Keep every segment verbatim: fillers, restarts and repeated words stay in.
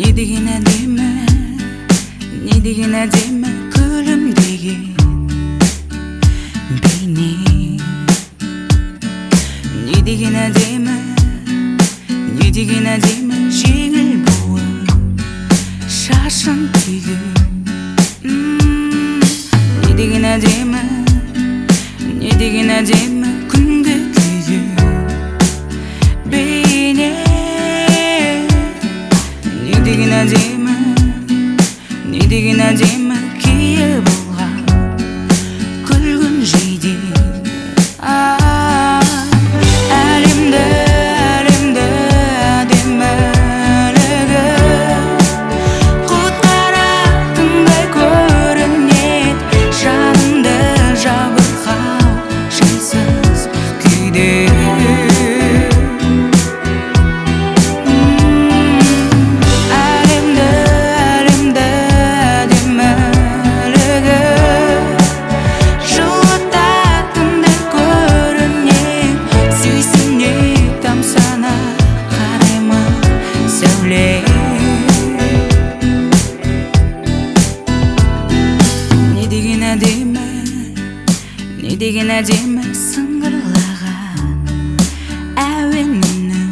не деген әдемі, не деген әдемі күлімдеген бейне. Не деген әдемі, не деген әдемі жеңіл буы шашын түйген. Не деген әдемі, не деген әдемі күнге күйген бейне. Не деген әдемі, не деген әдемі кие болған күлгін жейде. Әлемді, әлемді әдемілігі құтқаратындай көрінеді жанымды жабырқау жайсыз күйде. Не деген әдемі, не деген әдемі сыңғырлаған әуен үні.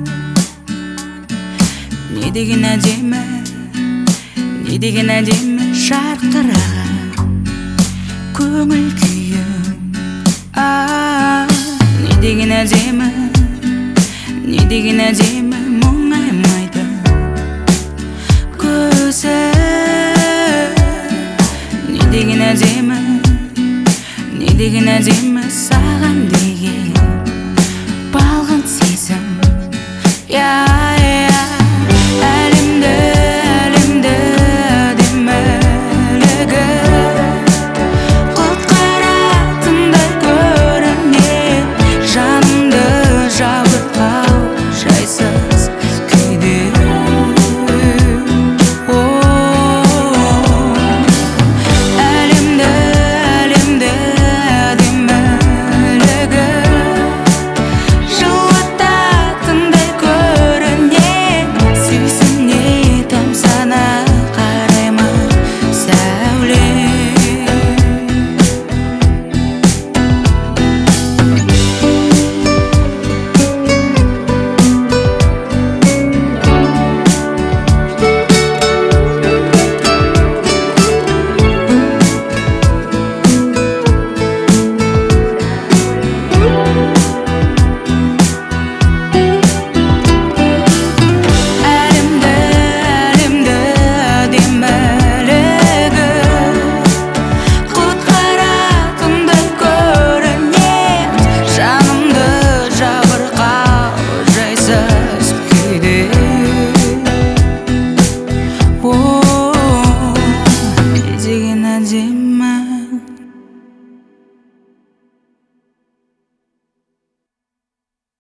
Не деген әдемі, не деген әдемі жарқыраған көңіл күйім. Не деген әдемі, не деген әдемі мұңаймайды көзі. Не деген әдемі, не деген әдемі саған деген